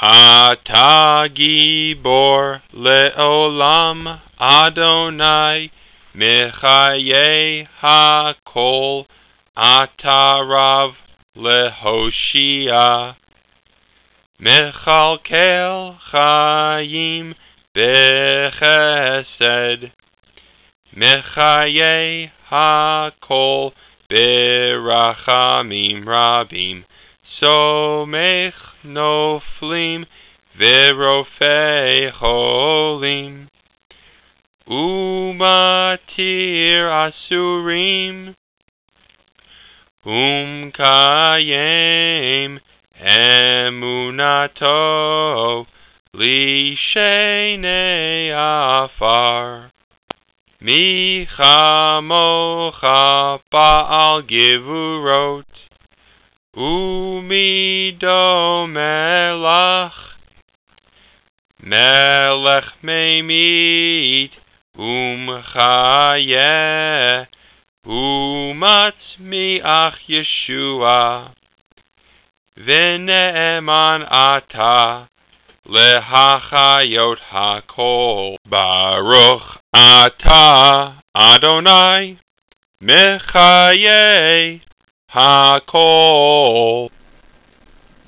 Ata gibor le'olam Adonai Mechaye hakol Ata rav lehoshia Mechalkel chayim bechesed Mechaye hakol berachamim rabim Somech noflim verofei cholim Umatir asurim Umkayem emunato Lishene afar Michamocha Baal givurot Umido melach Melech memit Umchaye Umatzmiach Yeshua V'ne'eman ata Lehachayot hakol Baruch ata Adonai Mechaye hakol